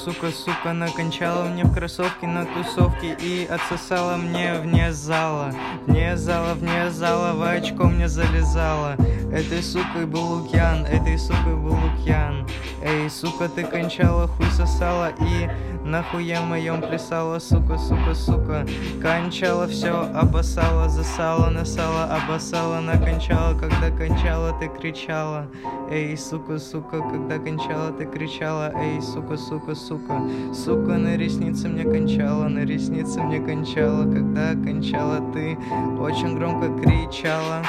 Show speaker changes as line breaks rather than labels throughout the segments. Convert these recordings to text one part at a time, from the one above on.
сука, накончала мне в кроссовке на тусовке и отсосала мне вне зала, в очко мне залезала. Этой сукой был Лукьян, Эй, сука, ты кончала, хуй сосала и на хуе моем плясала, сука. Кончала все, обоссала, засала, насала, обоссала, накончала. Когда кончала, ты кричала. Эй, сука, когда кончала, ты кричала. Эй, сука. Сука, на ресницы мне кончала, Когда кончала, ты очень громко кричала.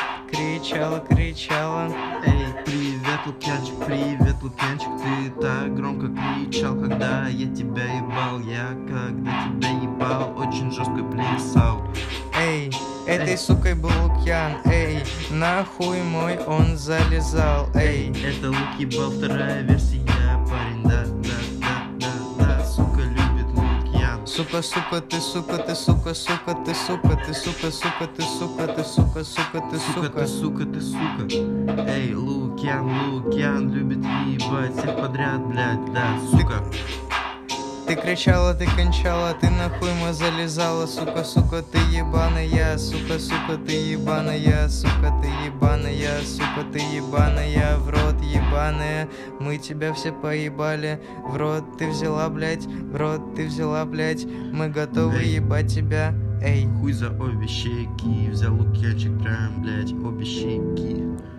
Эй, привет, Лукьянчик, ты так громко кричал, когда я тебя ебал. Я когда тебя ебал, очень жестко плясал.
Эй, этой сукой был Лукьян, эй, нахуй мой он залезал, эй.
Это Лук ебал, вторая версия, парень, да, сука любит Лукьян.
Сука, ты сука.
Эй, Лукьян любит ебать всех подряд, блядь, да, сука.
Ты кричала, ты кончала, ты нахуй мой залезала, сука, ты ебаная, сука, ты ебаная, ты ебаная, в рот ебаная, мы тебя все поебали, в рот ты взяла, блять, мы готовы ебать тебя, эй.
Хуй за обе щеки, взял Лукьянчик прям, блять, обе щеки.